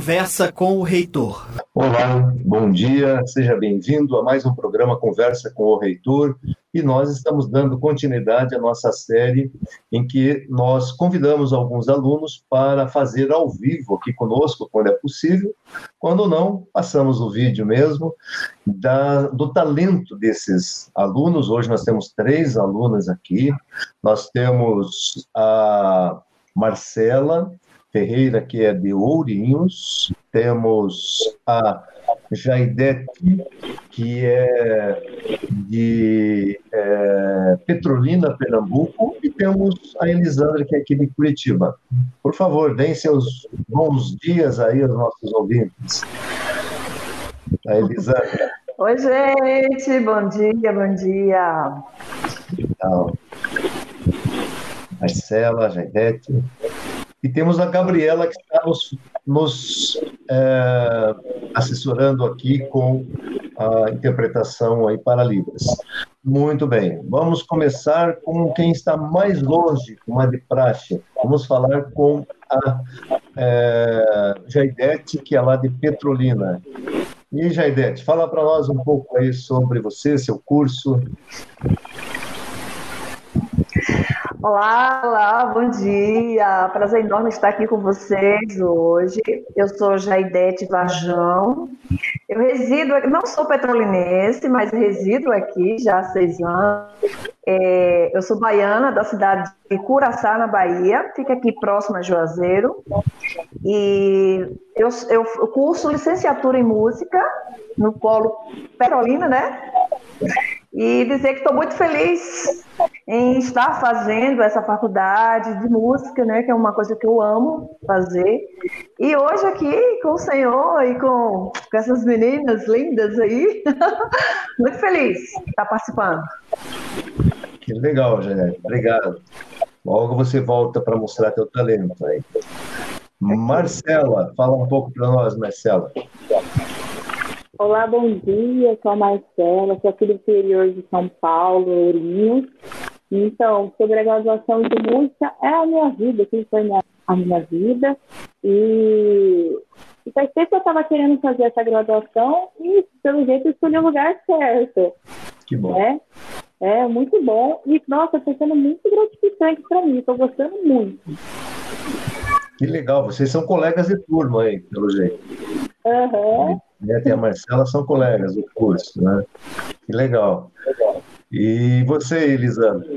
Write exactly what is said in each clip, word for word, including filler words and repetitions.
Conversa com o Reitor. Olá, bom dia, seja bem-vindo a mais um programa Conversa com o Reitor, e nós estamos dando continuidade à nossa série em que nós convidamos alguns alunos para fazer ao vivo aqui conosco, quando é possível, quando não, passamos o vídeo mesmo, da, do talento desses alunos. Hoje nós temos três alunas aqui, nós temos a Marcela Ferreira, que é de Ourinhos, temos a Jaidete, que é de é, Petrolina, Pernambuco, e temos a Elisandra, que é aqui de Curitiba. Por favor, deem seus bons dias aí aos nossos ouvintes. A Elisandra. Oi, gente, bom dia, bom dia. Então, Marcela, Jaidete. E temos a Gabriela, que está nos, nos é, assessorando aqui com a interpretação aí para Libras. Muito bem, vamos começar com quem está mais longe, com a de praxe. Vamos falar com a é, Jaidete, que é lá de Petrolina. E, Jaidete, fala para nós um pouco aí sobre você, seu curso. Olá, olá, bom dia. Prazer enorme estar aqui com vocês hoje. Eu sou Jaidete Varjão. Eu resido, não sou petrolinense, mas resido aqui já há seis anos. É, eu sou baiana, da cidade de Curaçá, na Bahia, fica aqui próximo a Juazeiro. E eu, eu curso licenciatura em música no Polo Petrolina, né? E dizer que estou muito feliz em estar fazendo essa faculdade de música, né, que é uma coisa que eu amo fazer. E hoje aqui com o senhor e com, com essas meninas lindas aí, muito feliz de estar participando. Que legal, Janete. Obrigado. Logo você volta para mostrar teu talento aí. Marcela, fala um pouco para nós, Marcela. Olá, bom dia, sou a Marcela, sou aqui do interior de São Paulo, Ourinhos. Então, sobre a graduação de música, é a minha vida, que foi minha, a minha vida. E, e faz tempo que eu estava querendo fazer essa graduação e, pelo jeito, eu escolhi o lugar certo. Que bom. É, é muito bom e, nossa, está sendo muito gratificante para mim, estou gostando muito. Que legal, vocês são colegas de turma aí, pelo jeito. Aham. Uhum. E a Marcela são colegas do curso, né? Que legal. E você, Elisandra?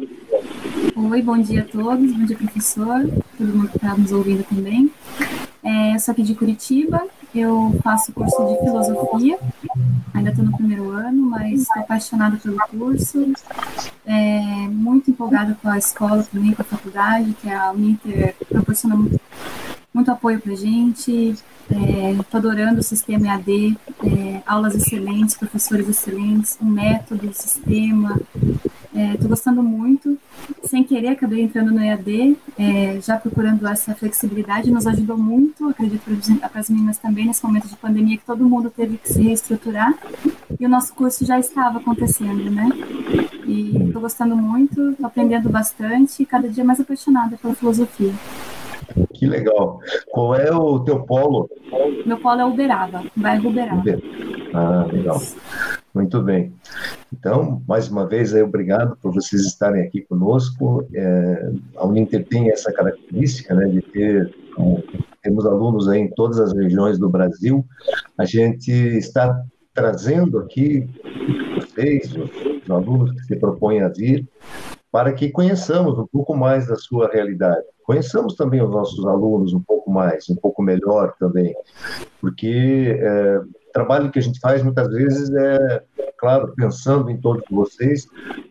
Oi, bom dia a todos, bom dia, professor, todo mundo que está nos ouvindo também. É, eu sou aqui de Curitiba, eu faço curso de filosofia, ainda estou no primeiro ano, mas estou apaixonada pelo curso, é, muito empolgada com a escola também, com a faculdade, que a Uninter proporciona muito, muito apoio para a gente. Estou é, adorando o sistema E A D, é, aulas excelentes, professores excelentes, um método, sistema. Estou é, gostando muito. Sem querer, acabei entrando no E A D, é, já procurando essa flexibilidade, nos ajudou muito, acredito para as meninas também, nesse momento de pandemia, que todo mundo teve que se reestruturar, e o nosso curso já estava acontecendo, né? E estou gostando muito, estou aprendendo bastante, e cada dia mais apaixonada pela filosofia. Que legal. Qual é o teu polo? Meu polo é Uberaba, bairro Uberaba. Ah, legal. Muito bem. Então, mais uma vez, aí, obrigado por vocês estarem aqui conosco. É, a Uninter tem essa característica, né, de ter, um, temos alunos aí em todas as regiões do Brasil. A gente está trazendo aqui vocês, os, os alunos que se propõem a vir, para que conheçamos um pouco mais da sua realidade. Conheçamos também os nossos alunos um pouco mais, um pouco melhor também, porque é, o trabalho que a gente faz muitas vezes é, claro, pensando em todos vocês,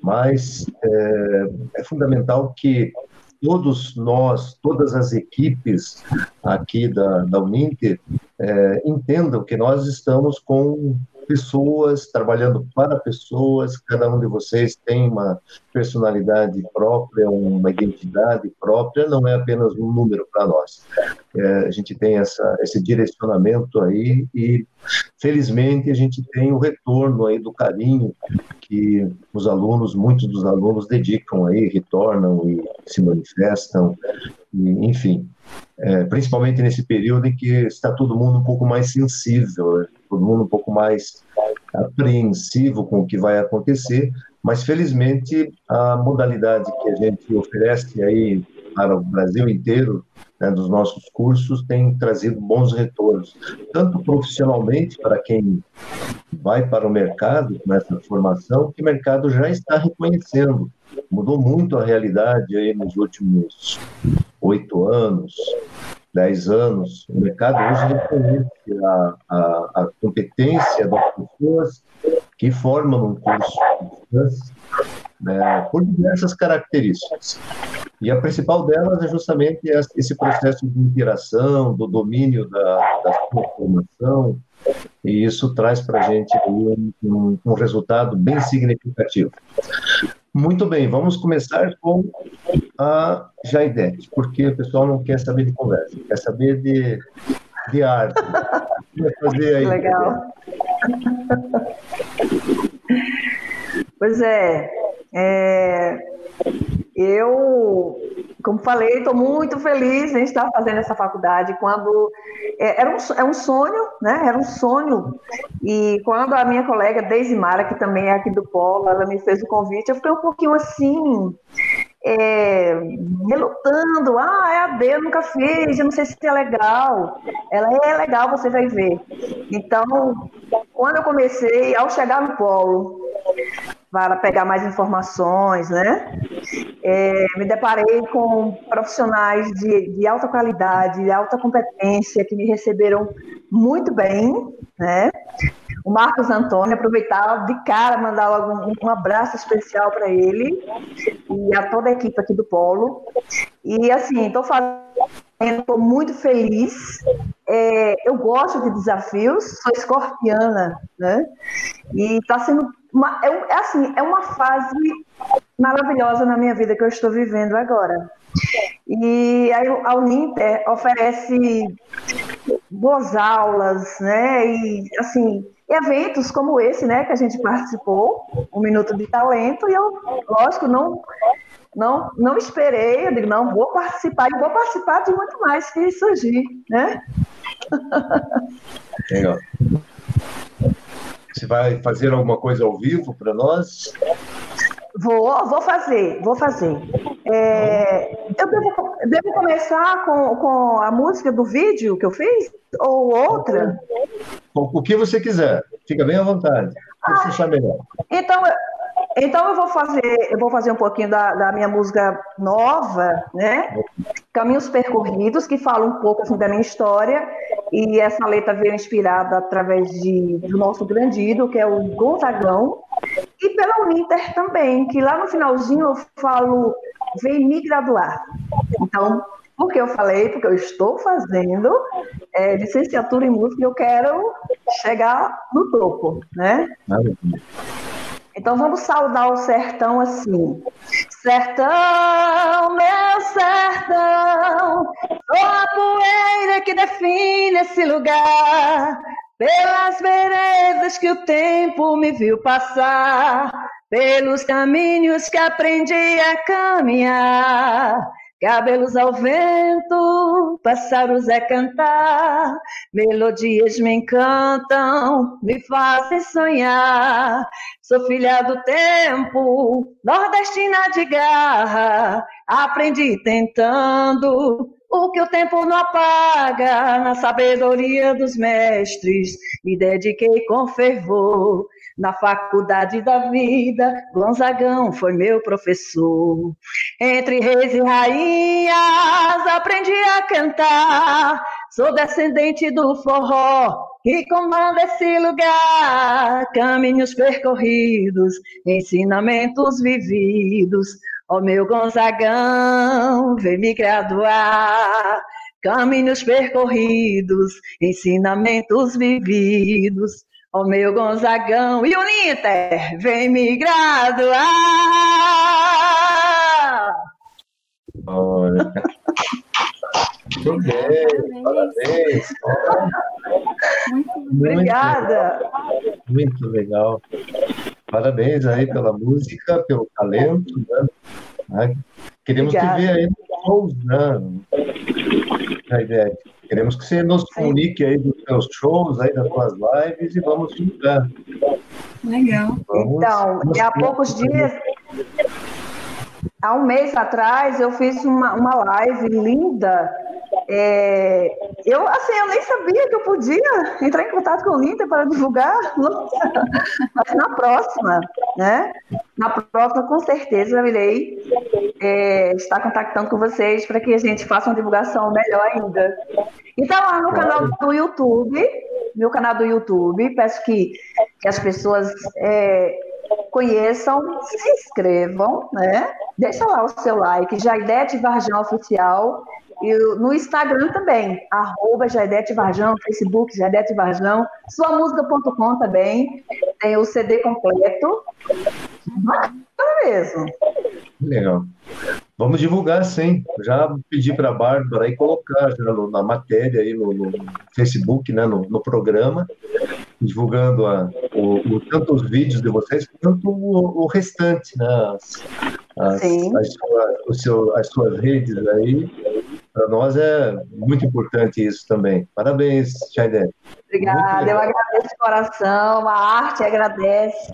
mas é, é fundamental que todos nós, todas as equipes aqui da, da Uninter é, entendam que nós estamos com pessoas, trabalhando para pessoas, cada um de vocês tem uma personalidade própria, uma identidade própria, não é apenas um número para nós. É, a gente tem essa, esse direcionamento aí e, felizmente, a gente tem o retorno aí do carinho que os alunos, muitos dos alunos dedicam aí, retornam e se manifestam, e, enfim. é, principalmente nesse período em que está todo mundo um pouco mais sensível, né? Todo mundo um pouco mais apreensivo com o que vai acontecer, mas felizmente a modalidade que a gente oferece aí para o Brasil inteiro, né, dos nossos cursos, tem trazido bons retornos, tanto profissionalmente para quem vai para o mercado com essa formação, que o mercado já está reconhecendo. Mudou muito a realidade aí nos últimos oito anos, dez anos. O mercado hoje reconhece a, a, a competência das pessoas que formam um curso de distância, né, por diversas características. E a principal delas é justamente esse processo de interação, do domínio da, da sua formação, e isso traz para a gente um, um, um resultado bem significativo. Muito bem, vamos começar com a Jaidete, porque o pessoal não quer saber de conversa, quer saber de, de arte. O que vai fazer aí? Legal. Pois é, é, eu, como falei, estou muito feliz em estar fazendo essa faculdade. Quando é, era um, é um sonho, né? Era um sonho. E quando a minha colega Deise Mara, que também é aqui do Polo, ela me fez o convite, eu fiquei um pouquinho assim, é, relutando. Ah, é A D, eu nunca fiz, eu não sei se é legal. Ela é legal, você vai ver. Então, quando eu comecei, ao chegar no Polo, para pegar mais informações, né? É, me deparei com profissionais de, de alta qualidade, de alta competência, que me receberam muito bem, né? O Marcos Antônio, aproveitar de cara, mandar logo um, um abraço especial para ele e a toda a equipe aqui do Polo. E assim, estou fazendo, estou muito feliz. É, eu gosto de desafios, sou escorpiana, né? E está sendo uma, é, é assim, é uma fase maravilhosa na minha vida que eu estou vivendo agora. E aí a Uninter oferece boas aulas, né? E assim, eventos como esse, né, que a gente participou, um Minuto de Talento, e eu, lógico, não não não esperei, eu digo, não, vou participar e vou participar de muito mais que surgir, né? Legal. Você vai fazer alguma coisa ao vivo para nós? Vou, vou fazer, vou fazer. É, eu devo, devo começar com, com a música do vídeo que eu fiz? Ou outra? O que você quiser, fica bem à vontade. O que você achar melhor. Então, então eu vou fazer, eu vou fazer um pouquinho da, da minha música nova, né? Caminhos Percorridos, que fala um pouco assim, da minha história, e essa letra veio inspirada através de, do nosso grande ídolo, que é o Gonzagão, e pela Uninter também, que lá no finalzinho eu falo, vem me graduar. Então, por que eu falei? Porque eu estou fazendo é, licenciatura em música e eu quero chegar no topo, né? Maravilha. Então vamos saudar o sertão assim. Sertão, meu sertão, sou a poeira que define esse lugar, pelas veredas que o tempo me viu passar, pelos caminhos que aprendi a caminhar. Cabelos ao vento, pássaros a cantar, melodias me encantam, me fazem sonhar. Sou filha do tempo, nordestina de garra, aprendi tentando o que o tempo não apaga. Na sabedoria dos mestres, me dediquei com fervor. Na faculdade da vida, Gonzagão foi meu professor. Entre reis e rainhas, aprendi a cantar. Sou descendente do forró, que comanda esse lugar. Caminhos percorridos, ensinamentos vividos. Ó meu Gonzagão, vem me graduar. Caminhos percorridos, ensinamentos vividos. Ó meu Gonzagão, e Uninter, vem me graduar. Olha. Muito bem, parabéns. Muito, muito obrigada. Muito legal. Parabéns aí pela música, pelo talento, né? Queremos Obrigada. Te ver aí nos shows, né? Jaidete. Queremos que você nos comunique aí dos seus shows, aí das suas lives e vamos divulgar. Legal. Vamos, Então, vamos... há poucos dias, há um mês atrás, eu fiz uma, uma live linda. É, eu, assim, eu nem sabia que eu podia entrar em contato com o Linter para divulgar, mas na próxima, né? Na próxima, com certeza, eu irei é, estar contactando com vocês para que a gente faça uma divulgação melhor ainda. E tá lá no canal do YouTube, meu canal do YouTube, peço que, que as pessoas é, conheçam, se inscrevam, né? Deixa lá o seu like, Jaidete Varjão Oficial. E no Instagram também, arroba Jaidete Varjão, Facebook Jaidete Varjão, sua música ponto com também, tem o C D completo. Bacana mesmo. Legal. Vamos divulgar, sim. Já pedi para a Bárbara aí colocar já no, na matéria aí no, no Facebook, né, no, no programa, divulgando a, o, o, tanto os vídeos de vocês quanto o, o restante, né, as, as, as, suas, o seu, as suas redes aí. Para nós é muito importante isso também. Parabéns, Jaidete. Obrigada, eu agradeço de coração, a arte agradece.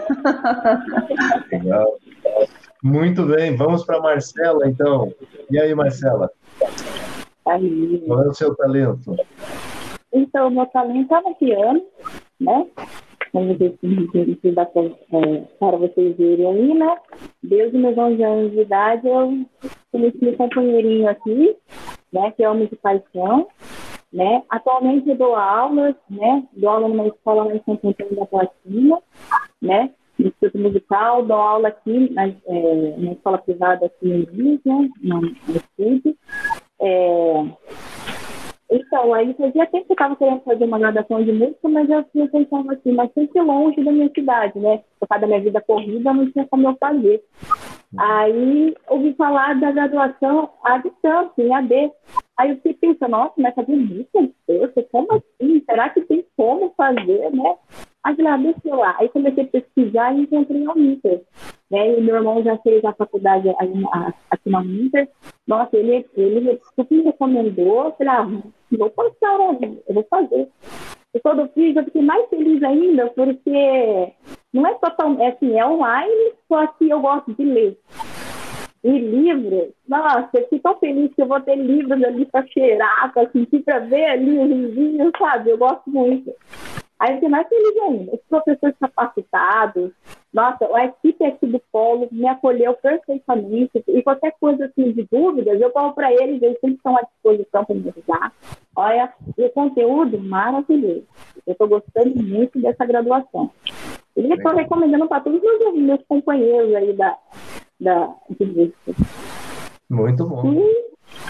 Legal. Muito bem, vamos para a Marcela, então. E aí, Marcela? Aí. Qual é o seu talento? Então, o meu talento é no piano, né? Como eu dá para, é, para vocês verem aí, né? Desde meus onze anos de idade, eu conheci meu companheirinho aqui, né? Que é homem de paixão, né? Atualmente eu dou aulas, né? Dou aula numa escola lá em Santo Antônio da Platina, né? No Instituto Musical, dou aula aqui na, é, na escola privada aqui em Minas, né? No, no estúdio. É... Então, aí fazia tempo que eu estava querendo fazer uma graduação de música, mas eu tinha pensado assim, mas sempre longe da minha cidade, né? Por causa da minha vida corrida, não tinha como eu fazer. Aí, ouvi falar da graduação à distância, em A D. Aí eu fiquei pensando, nossa, mas fazer música à distância? Como assim? Será que tem como fazer, né? Aí eu falei, deixa eu lá. Aí comecei a pesquisar e encontrei a Uninter, né? E meu irmão já fez a faculdade aqui na Uninter. Nossa, ele, ele super me recomendou. Eu falei, ah, vou passar, eu vou fazer. E quando eu fiz, eu fiquei mais feliz ainda, porque não é só tão, é assim, é online, só que eu gosto de ler. E livros, nossa, eu fiquei tão feliz que eu vou ter livros ali para cheirar, para sentir, para ver ali os vizinhos, sabe? Eu gosto muito. Aí eu fiquei mais feliz ainda. Os professores capacitados, nossa, a equipe aqui do Polo me acolheu perfeitamente. E qualquer coisa assim de dúvidas, eu falo para eles, eles sempre estão à disposição para me ajudar. Olha, e o conteúdo maravilhoso. Eu estou gostando muito dessa graduação. E estou recomendando para todos os meus companheiros aí da, da de música. Muito bom. E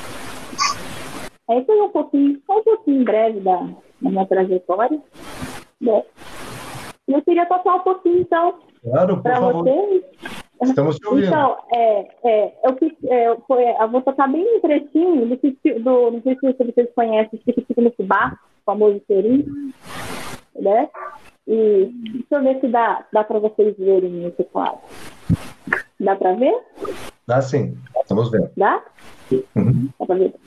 aí foi um pouquinho, um pouquinho breve da, da minha trajetória. Né? Eu queria tocar um pouquinho, então, claro, para vocês. Estamos te ouvindo. Então, é, é, eu, é, eu, eu vou tocar bem um trechinho do, do não sei se vocês conhecem, o Chico no Fubá, o famoso Serinho, né? E deixa eu ver se dá, dá para vocês verem isso, claro. Dá para ver? Dá sim, estamos vendo. Dá? Uhum. Dá para ver?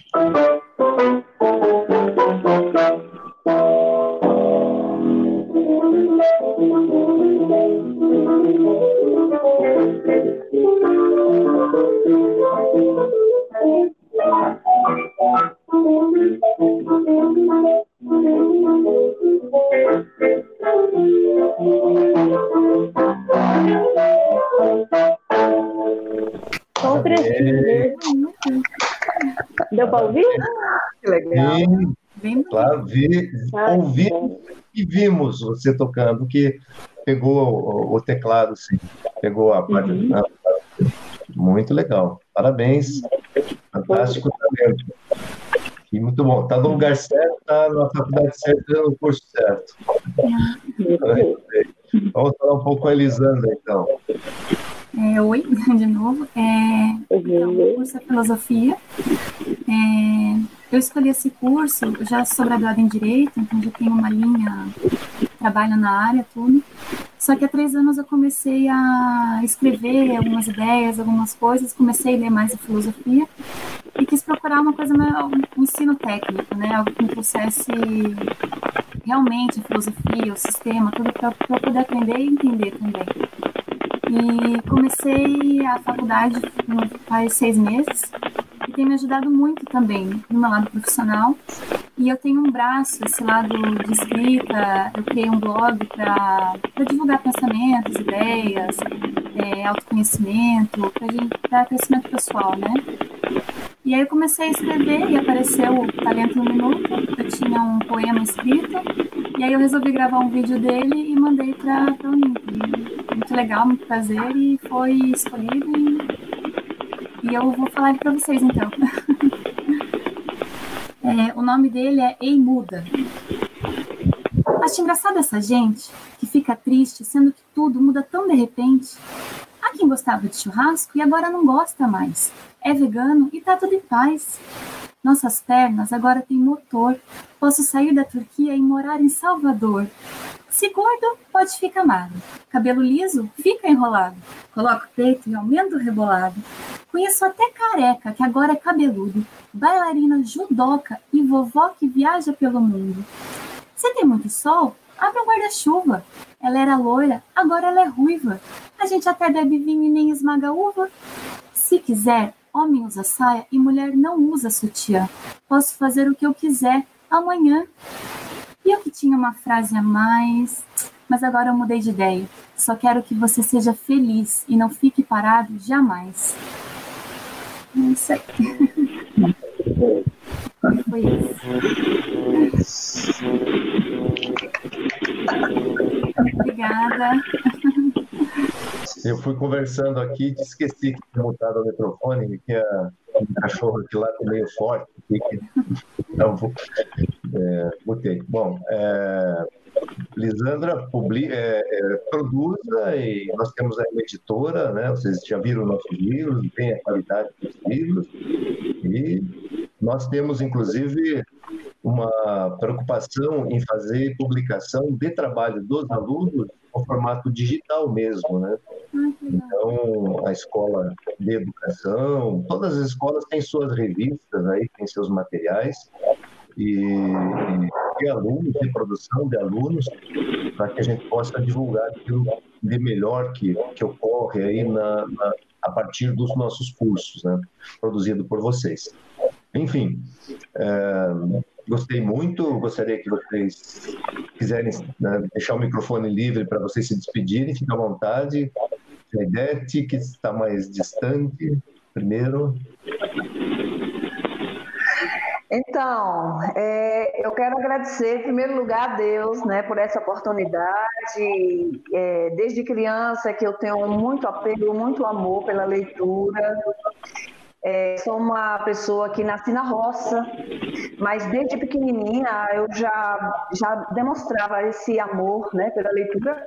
Só um trechinho. Deu para ouvir? Que legal. Sim, Bem claro, vi, ouvi e vimos você tocando, que pegou o, o teclado, sim, pegou a parte. Uhum. Né? Muito legal, parabéns, fantástico talento. E muito bom, está no lugar certo, está na faculdade certa, no curso certo. Vamos falar um pouco com a Elisandra, então. É, oi, de novo. É, então, o curso é Filosofia. É, eu escolhi esse curso, eu já sou graduada em Direito, então já tenho uma linha, trabalho na área, tudo. Só que há três anos eu comecei a escrever algumas ideias, algumas coisas, comecei a ler mais a filosofia e quis procurar uma coisa, um ensino técnico, né? Algo que me trouxesse realmente a filosofia, o sistema, tudo para eu poder aprender e entender também. E comecei a faculdade faz seis meses e tem me ajudado muito também no meu lado profissional. E eu tenho um braço, esse lado de escrita, eu criei um blog para divulgar pensamentos, ideias, é, autoconhecimento, para crescimento pessoal, né? E aí eu comecei a escrever e apareceu o Talento no Minuto, eu tinha um poema escrito, e aí eu resolvi gravar um vídeo dele e mandei para a Uninter. Muito legal, muito prazer, e foi escolhido, e, e eu vou falar ele para vocês então. É, o nome dele é Ei Muda. Acho engraçado essa gente que fica triste, sendo que tudo muda tão de repente. Há quem gostava de churrasco e agora não gosta mais. É vegano e tá tudo em paz. Nossas pernas agora têm motor. Posso sair da Turquia e morar em Salvador. Se gordo, pode ficar magro. Cabelo liso, fica enrolado. Coloca o peito e aumenta o rebolado. Conheço até careca, que agora é cabeludo. Bailarina judoca e vovó que viaja pelo mundo. Se tem muito sol, abre um guarda-chuva. Ela era loira, agora ela é ruiva. A gente até bebe vinho e nem esmaga uva. Se quiser, homem usa saia e mulher não usa sutiã. Posso fazer o que eu quiser amanhã. E eu que tinha uma frase a mais, mas agora eu mudei de ideia. Só quero que você seja feliz e não fique parado jamais. É isso aí. Foi isso. Obrigada. Eu fui conversando aqui, te esqueci que tinha mutado o microfone, que a um cachorro aqui lá tá meio forte. Então, é, mutei. Bom, é, Lisandra publica, é, é, produz, e nós temos aí uma editora, né? Vocês já viram nossos livros, tem a qualidade dos livros, e nós temos, inclusive, uma preocupação em fazer publicação de trabalho dos alunos no formato digital mesmo, né? Então, a escola de educação, todas as escolas têm suas revistas aí, têm seus materiais, e, e alunos, de produção de alunos, para que a gente possa divulgar aquilo de melhor que, que ocorre aí na, na, a partir dos nossos cursos, né? Produzido por vocês. Enfim, é, gostei muito, gostaria que vocês quiserem, né, deixar o microfone livre para vocês se despedirem, fiquem à vontade. Jaidete, que está mais distante, primeiro. Então, é, eu quero agradecer, em primeiro lugar, a Deus, né, por essa oportunidade. É, desde criança que eu tenho muito apego, muito amor pela leitura. É, sou uma pessoa que nasci na roça, mas desde pequenininha eu já, já demonstrava esse amor, né, pela leitura.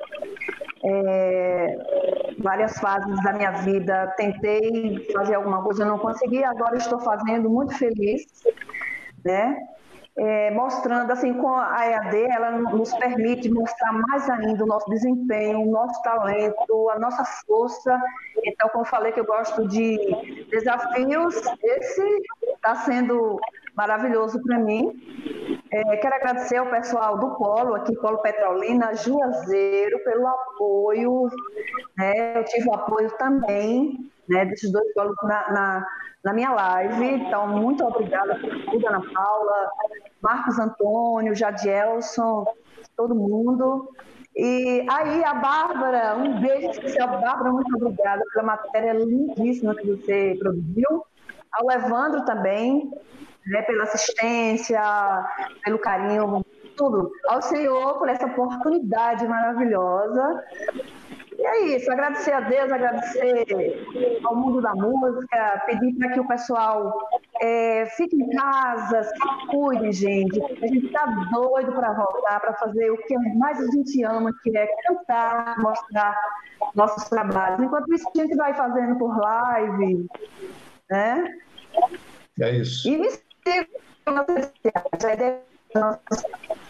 É, várias fases da minha vida tentei fazer alguma coisa, não consegui, agora estou fazendo, muito feliz, né? É, mostrando assim, com a E A D, ela nos permite mostrar mais ainda o nosso desempenho, o nosso talento, a nossa força. Então, como eu falei que eu gosto de desafios, esse está sendo maravilhoso para mim. É, quero agradecer ao pessoal do Polo, aqui, Polo Petrolina, Juazeiro, pelo apoio, né? Eu tive o apoio também, né, desses dois polos na, na, na minha live, então muito obrigada por tudo, Ana Paula, Marcos Antônio, Jadielson, todo mundo. E aí, a Bárbara, um beijo especial, Bárbara, muito obrigada pela matéria lindíssima que você produziu. Ao Evandro também, né, pela assistência, pelo carinho, tudo. Ao Senhor por essa oportunidade maravilhosa. E é isso, agradecer a Deus, agradecer ao mundo da música, pedir para que o pessoal é, fique em casa, se cuide, gente. A gente está doido para voltar, para fazer o que mais a gente ama, que é cantar, mostrar nossos trabalhos. Enquanto isso, a gente vai fazendo por live, né? É isso. E me sigam nas redes sociais.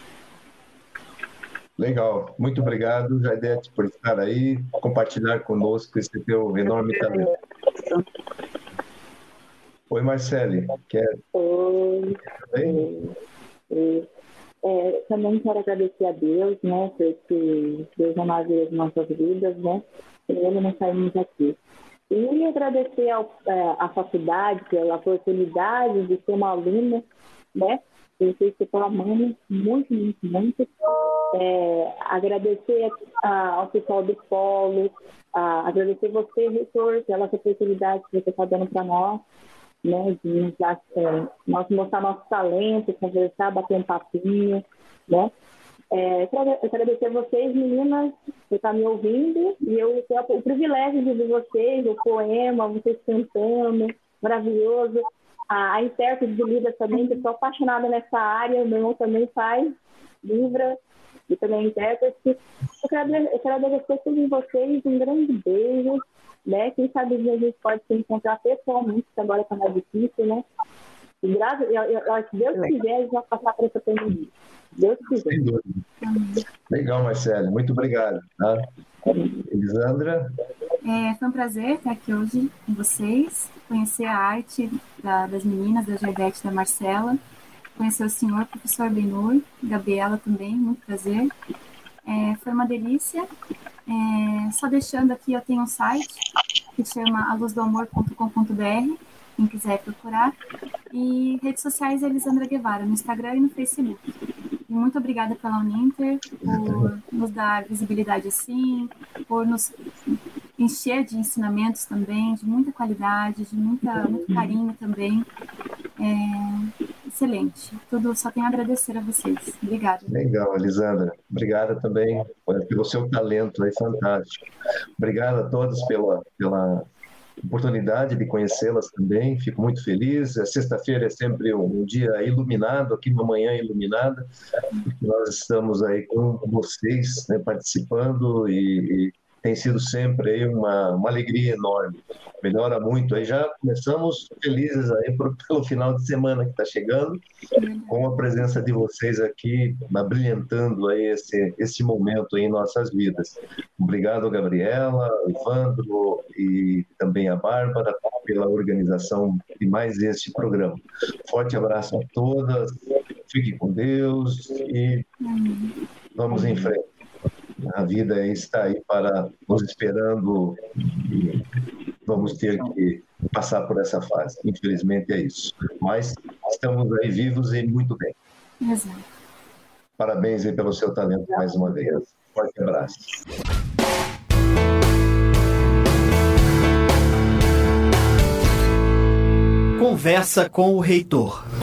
Legal, muito obrigado, Jaidete, por estar aí, compartilhar conosco esse teu enorme talento. Oi, Marcele. Quer? Oi. Bem? É, é, também quero agradecer a Deus, né, porque Deus é uma vida de nossas vidas, né, e Ele não saímos aqui. E agradecer ao, é, à faculdade pela oportunidade de ser uma aluna, né, eu sei que estou amando muito, muito, muito. É, agradecer a, ao pessoal do Polo, a, agradecer você, reitor, pela oportunidade que você está dando para nós, né, de nos, é, nós mostrar nosso talento, conversar, bater um papinho, né. É, quero agradecer a vocês, meninas, por estar me ouvindo, e eu tenho o privilégio de ver vocês, o poema, vocês cantando, maravilhoso. A, a intérprete de Libras também, que eu sou apaixonada nessa área, meu irmão também faz Libra, e também é intérprete. Eu quero, eu quero agradecer a todos vocês, um grande beijo, né? Quem sabe a gente pode se encontrar pessoalmente, que agora está mais difícil, né? E graças, eu, eu, eu, se Deus quiser, a gente vai passar por essa pandemia. Deus quiser. Sem dúvida. Legal, Marcelo. Muito obrigado. Tá? Elisandra? É, foi um prazer estar aqui hoje com vocês, conhecer a arte da, das meninas, da Jaidete e da Marcela, conhecer o senhor, professor Benur, Gabriela também, muito prazer. É, foi uma delícia. É, só deixando aqui, eu tenho um site que chama a luz do amor ponto com ponto b r, quem quiser procurar, e redes sociais Elisandra Guevara, no Instagram e no Facebook. E muito obrigada pela Uninter, por nos dar visibilidade assim, por nos encher de ensinamentos também, de muita qualidade, de muita, muito carinho também. É, excelente. Tudo, só tenho a agradecer a vocês. Obrigada. Legal, Elisandra. Obrigada também pelo seu talento aí, fantástico. Obrigado a todos pela, pela oportunidade de conhecê-las também. Fico muito feliz. A sexta-feira é sempre um dia iluminado, aqui uma manhã iluminada, porque nós estamos aí com vocês, né, participando, e, e tem sido sempre aí uma, uma alegria enorme. Melhora muito. Aí já começamos felizes aí por, pelo final de semana que está chegando, com a presença de vocês aqui, brilhantando aí esse, esse momento aí em nossas vidas. Obrigado, Gabriela, Evandro e também a Bárbara pela organização de mais este programa. Forte abraço a todas, fique com Deus e vamos em frente. A vida está aí para nos esperando e vamos ter que passar por essa fase. Infelizmente é isso. Mas estamos aí vivos e muito bem. Exato. Parabéns aí pelo seu talento mais uma vez. Forte abraço. Conversa com o reitor.